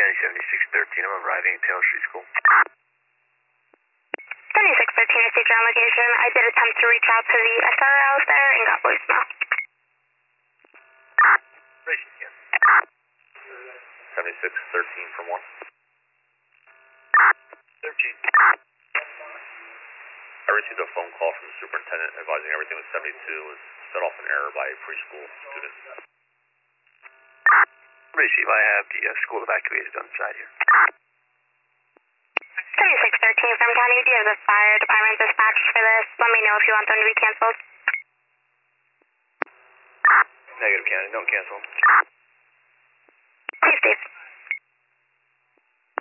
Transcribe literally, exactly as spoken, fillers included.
County, seventy-six thirteen. I'm arriving at Taylor Street School. seventy-six thirteen is the ground location. I did attempt to reach out to the S R Ls there and got voicemail. Race again. seventy-six thirteen from one. thirteen. I received a phone call from the superintendent advising everything was seventy-two was set off an error by a preschool student. Receive, I have the uh, school evacuated on the side here. seventy-six thirteen from County. Do you have the fire department dispatch for this? Let me know if you want them to be canceled. Negative, County. Don't cancel. Please, Steve.